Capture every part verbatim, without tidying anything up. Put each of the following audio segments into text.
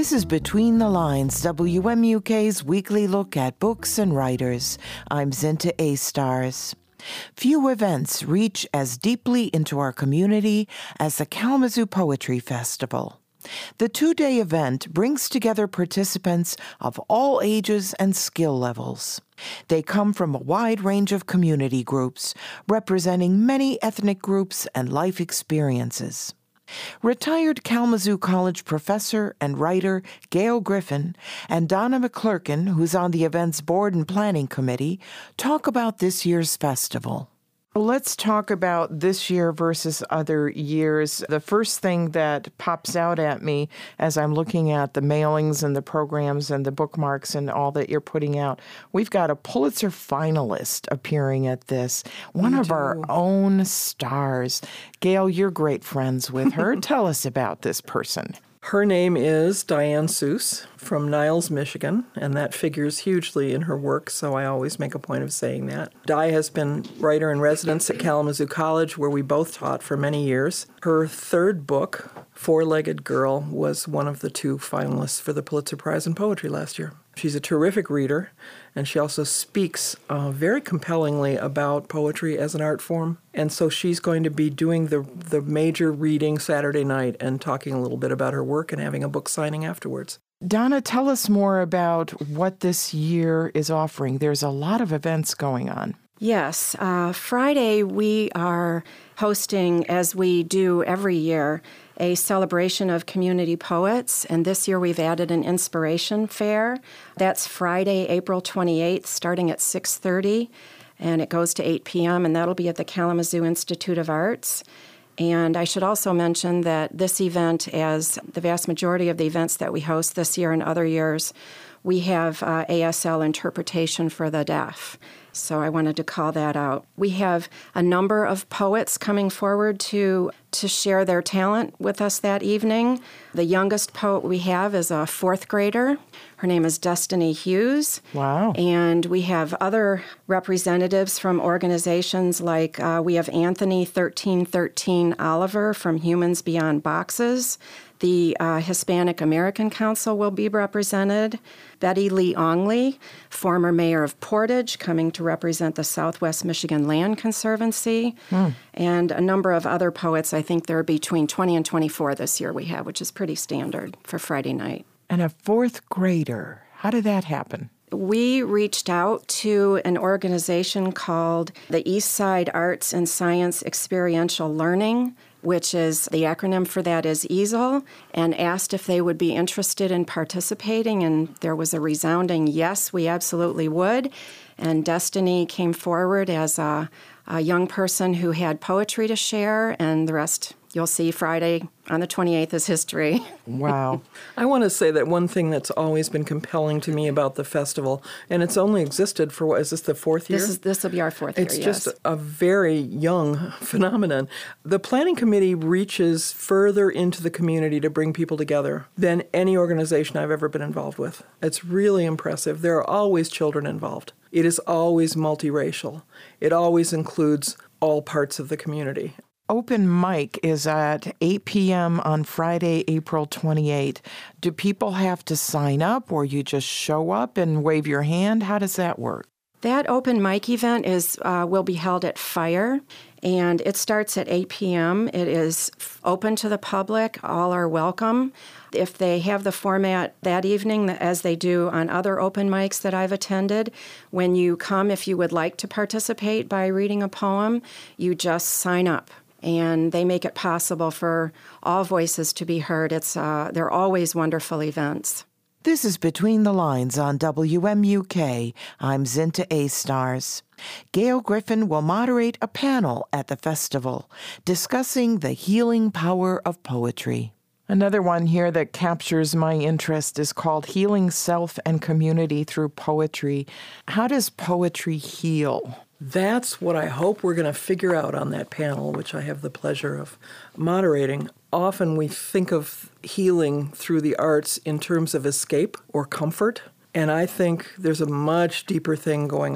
This is Between the Lines, W M U K's weekly look at books and writers. I'm Zinta A-Stars. Few events reach as deeply into our community as the Kalamazoo Poetry Festival. The two-day event brings together participants of all ages and skill levels. They come from a wide range of community groups, representing many ethnic groups and life experiences. Retired Kalamazoo College professor and writer Gail Griffin and Donna McClurkin, who's on the event's board and planning committee, talk about this year's festival. Let's talk about this year versus other years. The first thing that pops out at me as I'm looking at the mailings and the programs and the bookmarks and all that you're putting out, we've got a Pulitzer finalist appearing at this, one We of do. our own stars. Gail, you're great friends with her. Tell us about this person. Her name is Diane Seuss from Niles, Michigan, and that figures hugely in her work, so I always make a point of saying that. Di has been writer-in-residence at Kalamazoo College, where we both taught for many years. Her third book, Four-Legged Girl, was one of the two finalists for the Pulitzer Prize in Poetry last year. She's a terrific reader, and she also speaks uh, very compellingly about poetry as an art form. And so she's going to be doing the the major reading Saturday night and talking a little bit about her work and having a book signing afterwards. Donna, tell us more about what this year is offering. There's a lot of events going on. Yes. Uh, Friday, we are hosting, as we do every year, a celebration of community poets, and this year we've added an inspiration fair. That's Friday, April twenty-eighth, starting at six thirty, and it goes to eight p.m., and that'll be at the Kalamazoo Institute of Arts. And I should also mention that this event, as the vast majority of the events that we host this year and other years, we have uh, A S L interpretation for the deaf. So I wanted to call that out. We have a number of poets coming forward to to share their talent with us that evening. The youngest poet we have is a fourth grader. Her name is Destiny Hughes. Wow. And we have other representatives from organizations like uh, we have Anthony thirteen thirteen Oliver from Humans Beyond Boxes. The uh, Hispanic American Council will be represented. Betty Lee Ongley, former mayor of Portage, coming to represent the Southwest Michigan Land Conservancy, mm. and a number of other poets. I think there are between twenty and twenty-four this year we have, which is pretty standard for Friday night. And a fourth grader. How did that happen? We reached out to an organization called the Eastside Arts and Science Experiential Learning, which is, the acronym for that is EASL, and asked if they would be interested in participating, and there was a resounding yes, we absolutely would. And Destiny came forward as a, a young person who had poetry to share, and the rest you'll see Friday on the twenty-eighth is history. Wow. I want to say that one thing that's always been compelling to me about the festival, and it's only existed for, what, is this the fourth year? This is this will be our fourth it's year, It's yes. just a very young phenomenon. The planning committee reaches further into the community to bring people together than any organization I've ever been involved with. It's really impressive. There are always children involved. It is always multiracial. It always includes all parts of the community. Open mic is at eight p.m. on Friday, April twenty-eighth. Do people have to sign up, or you just show up and wave your hand? How does that work? That open mic event is uh, will be held at Fire, and it starts at eight p.m. It is open to the public. All are welcome. If they have the format that evening, as they do on other open mics that I've attended, when you come, if you would like to participate by reading a poem, you just sign up. And they make it possible for all voices to be heard. It's uh, they're always wonderful events. This is Between the Lines on W M U K. I'm Zinta A-Stars. Gail Griffin will moderate a panel at the festival discussing the healing power of poetry. Another one here that captures my interest is called Healing Self and Community Through Poetry. How does poetry heal? That's what I hope we're going to figure out on that panel, which I have the pleasure of moderating. Often we think of healing through the arts in terms of escape or comfort, and I think there's a much deeper thing going on.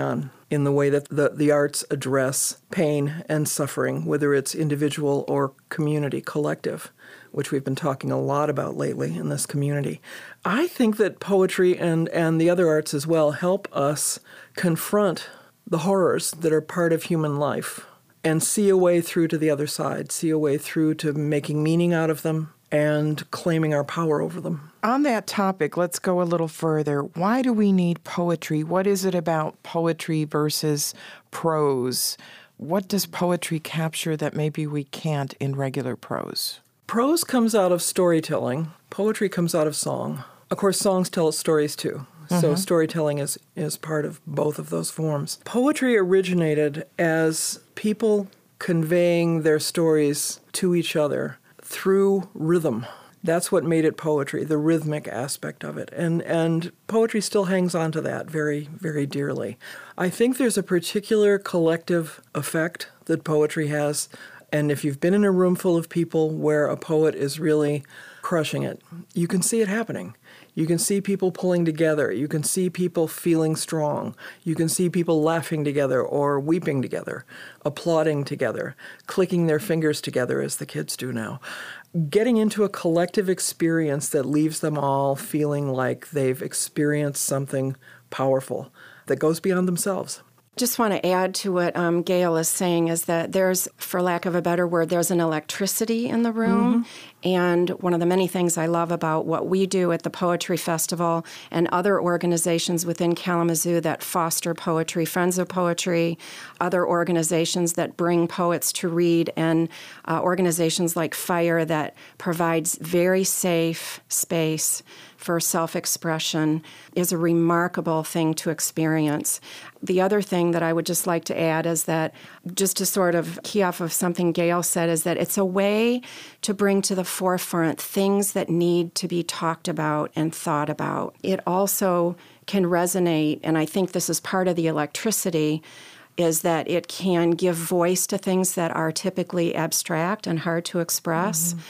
in the way that the, the arts address pain and suffering, whether it's individual or community, collective, which we've been talking a lot about lately in this community. I think that poetry and, and the other arts as well help us confront the horrors that are part of human life and see a way through to the other side, see a way through to making meaning out of them and claiming our power over them. On that topic, let's go a little further. Why do we need poetry? What is it about poetry versus prose? What does poetry capture that maybe we can't in regular prose? Prose comes out of storytelling. Poetry comes out of song. Of course, songs tell stories too. Mm-hmm. So storytelling is, is part of both of those forms. Poetry originated as people conveying their stories to each other through rhythm. That's what made it poetry, the rhythmic aspect of it. And and poetry still hangs on to that very, very dearly. I think there's a particular collective effect that poetry has. And if you've been in a room full of people where a poet is really crushing it, you can see it happening. You can see people pulling together. You can see people feeling strong. You can see people laughing together or weeping together, applauding together, clicking their fingers together as the kids do now. Getting into a collective experience that leaves them all feeling like they've experienced something powerful that goes beyond themselves. Just want to add to what um, Gail is saying is that there's, for lack of a better word, there's an electricity in the room. Mm-hmm. And one of the many things I love about what we do at the Poetry Festival and other organizations within Kalamazoo that foster poetry, Friends of Poetry, other organizations that bring poets to read, and uh, organizations like FIRE that provides very safe space for self-expression, is a remarkable thing to experience. The other thing that I would just like to add is that, just to sort of key off of something Gail said, is that it's a way to bring to the forefront things that need to be talked about and thought about. It also can resonate, and I think this is part of the electricity, is that it can give voice to things that are typically abstract and hard to express, mm-hmm.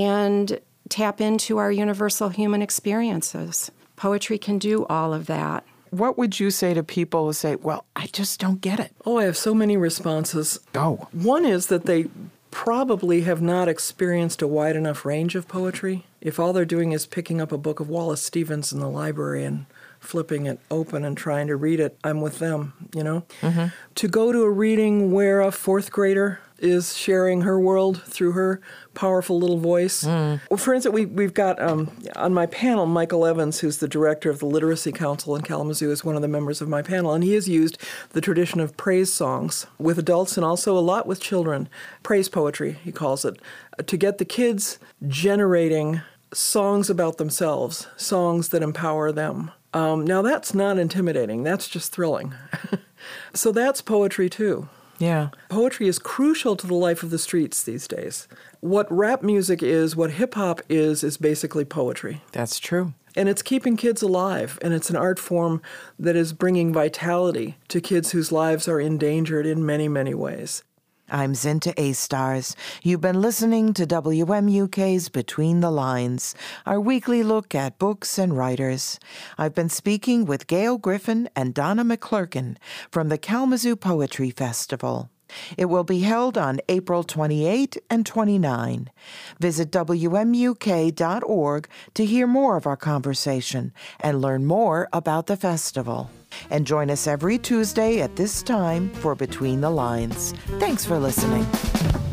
and tap into our universal human experiences. Poetry can do all of that. What would you say to people who say, well, I just don't get it? Oh, I have so many responses. Go. One is that they probably have not experienced a wide enough range of poetry. If all they're doing is picking up a book of Wallace Stevens in the library and flipping it open and trying to read it, I'm with them, you know? Mm-hmm. To go to a reading where a fourth grader is sharing her world through her powerful little voice. Mm. Well, for instance, we, we've got um, on my panel, Michael Evans, who's the director of the Literacy Council in Kalamazoo, is one of the members of my panel, and he has used the tradition of praise songs with adults and also a lot with children, praise poetry, he calls it, to get the kids generating songs about themselves, songs that empower them. Um, now, that's not intimidating. That's just thrilling. So that's poetry, too. Yeah. Poetry is crucial to the life of the streets these days. What rap music is, what hip-hop is, is basically poetry. That's true. And it's keeping kids alive, and it's an art form that is bringing vitality to kids whose lives are endangered in many, many ways. I'm Zinta A-Stars. You've been listening to W M U K's Between the Lines, our weekly look at books and writers. I've been speaking with Gail Griffin and Donna McClurkin from the Kalamazoo Poetry Festival. It will be held on April twenty-eighth and twenty-ninth. Visit W M U K dot org to hear more of our conversation and learn more about the festival. And join us every Tuesday at this time for Between the Lines. Thanks for listening.